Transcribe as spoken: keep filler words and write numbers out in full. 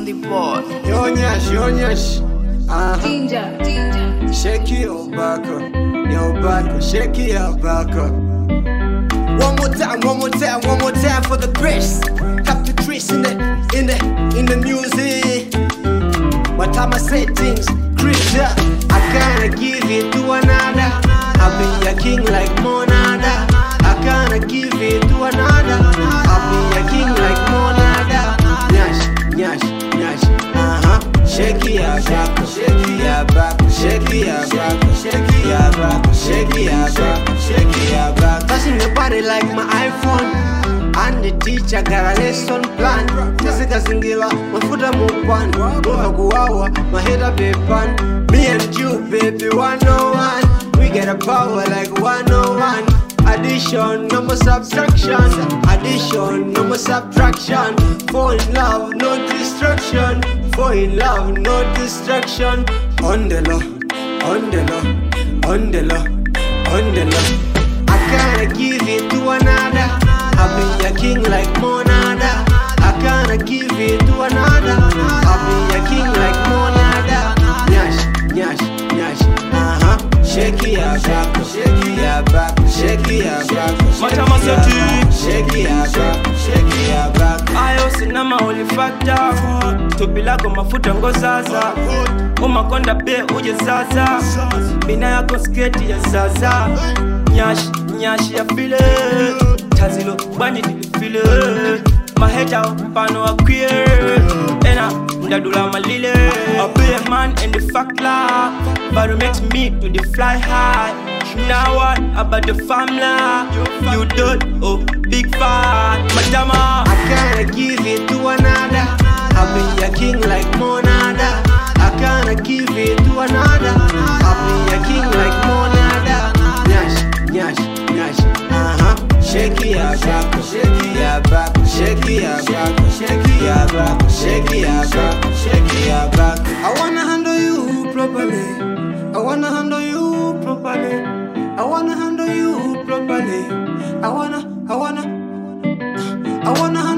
on the board. Yo nyash, yo nyash. Uh-huh. Ginger, ginger. Shake your back up, your back up, shake your back up. One more time, one more time, one more time for the Chris. Captain Chris in the, in the, in the music. What time I say things, Chris, yeah. I can't give it to another. I'll be a king like Monada. I can't give it to another. I'll be a king like Monada. Nyash, nyash, nyash, uh-huh. Shake your back, shake your back, shake your back, shake your back, shake your back, shake your back. Touching your body like my iPhone. And the teacher got a lesson plan. Jessica Singila, my foot a move one. Move a guava, my head a big pan. Me and you, baby, one oh one. We get a power like one oh one. Addition, no more subtraction. Addition, no more subtraction. Fall in love, no distraction. Fall in love, no distraction. On the law, on the law, on the law, on the law. I can't give it to another. I'll be a king like Monada. I can't give it to another. I'll be a king like Monada. Nyash, nyash, nyash, uh-huh. Shake your back, shake your back, shake your back, shake your back, shake your back. Ayo sinama ulifakta tupilako mafuta ngo sasa umakonda be uje sasa mina yako sketi ya sasa nyash nyash ya file tazilo bani file maheta pano akwie ena ndadula malile I be a man in the fakla but it makes me to the fly high. Now what about the family? You don't, oh, big fat Madama. I can't give it to another. I'll be a king like Monada. I can't give it to another. I'll be a king like Monada. Nyash, nyash, nyash, uh-huh. Shake your back, shake your back, shake your back, shake your back, shake your back, shake your back. I wanna handle you properly. I wanna handle you properly. I wanna handle you properly. I wanna, I wanna, I wanna.